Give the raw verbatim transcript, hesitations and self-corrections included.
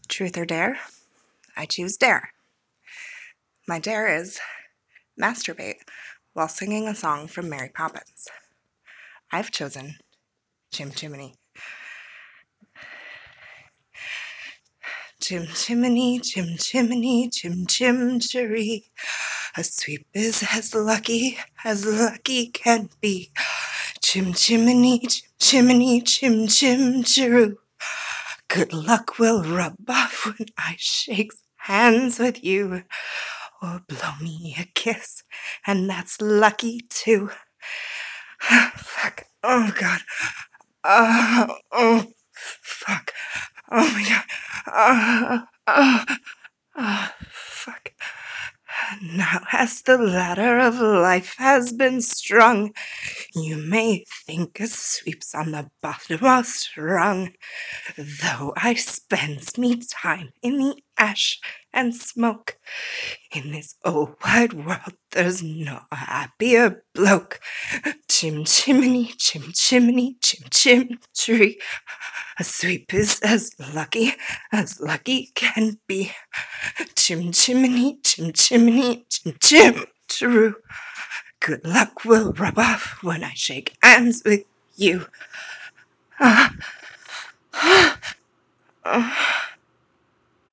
Truth or dare? I choose dare. My dare is masturbate while singing a song from Mary Poppins. I've chosen Chim Chimney. Chim chimney, chim chimney, chim chim cheree. A sweep is as lucky as lucky can be. Chim chimney, chim chimney, chim chim cheroo. Good luck will rub off when I shake hands with you. Or blow me a kiss, and that's lucky too. Fuck. Oh, God. Oh, oh, fuck. Oh, my God. Oh, oh, oh, fuck. Now as the ladder of life has been strung, you may think a sweep's on the bottommost rung. Though I spends me time in the ash and smoke, in this old wide world there's no happier bloke. Chim chimney, chim chimney, chim chim tree. A sweep is as lucky as lucky can be. Chim chimney, chim chimney, chim chim true. Good luck will rub off when I shake hands with you. Uh, uh, uh.